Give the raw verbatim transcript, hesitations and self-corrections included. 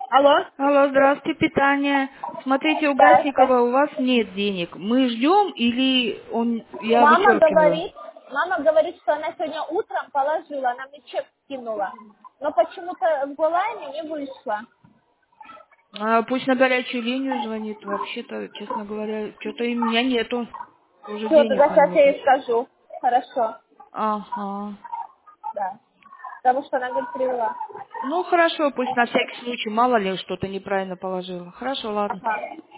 Алло? Алло, здравствуйте, питание. Смотрите, у Здравствуйте. Гасникова у вас нет денег. Мы ждем или он, я Мама вычеркиваю? говорит, мама говорит, что она сегодня утром положила, она мне чек скинула. Но почему-то в Голландии не вышло. А, пусть на горячую линию звонит. Вообще-то, честно говоря, что-то и меня нету. Уже Все, денег тогда нам сейчас я нужно. ей скажу. Хорошо, Ага. да. Потому что она говорит, привела. Ну, хорошо, пусть на всякий случай, мало ли что-то неправильно положила. Хорошо, ладно. Ага.